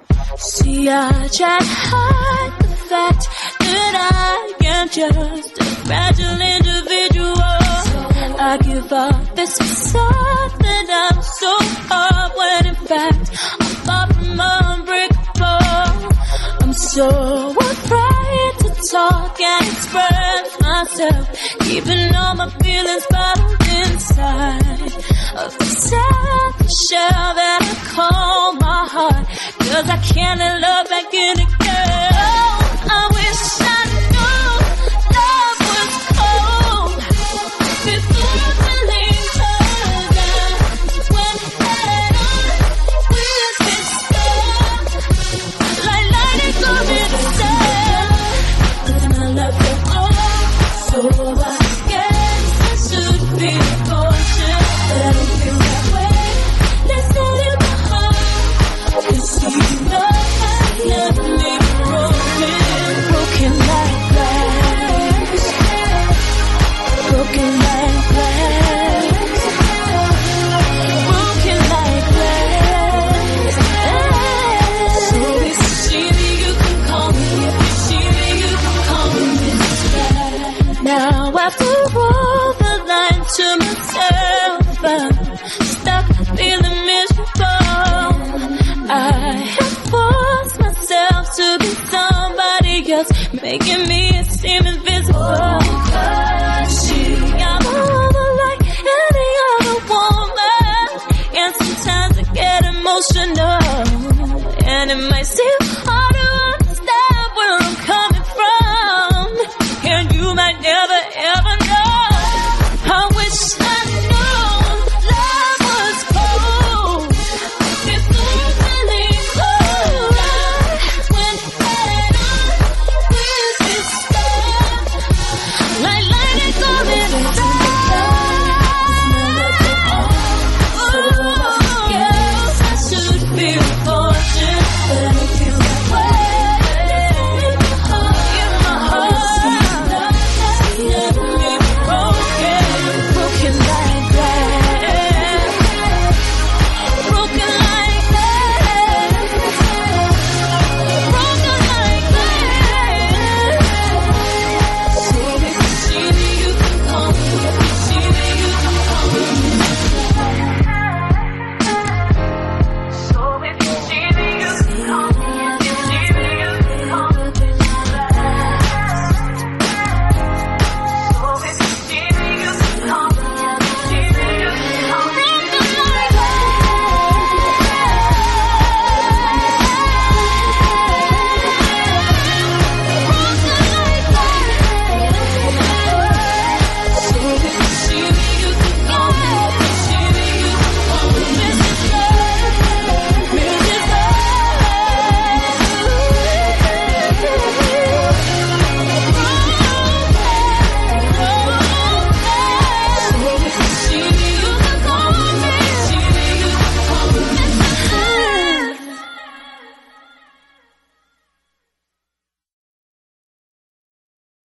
See, I try to hide the fact that I am just a fragile individual. I give up this facade that I'm so hard when in fact I'm far from unbreakable. I'm so afraid to talk and express myself, keeping all my feelings bottled inside of the selfish shell that I call my heart. 'Cause I can't let love back in again. I wish I knew love was cold before we leave her down. When head on, we'll get stuck like lightning going to step. Then I love you all, so I guess I should be cautious. But I don't feel that way. Let's let it go home. You see, love has never been broken like glass, broken like glass, broken like glass. So if you see me, you can call me. If you see me, you can call me Mrs. Glass. Now after all the lying to myself, I'm stuck feeling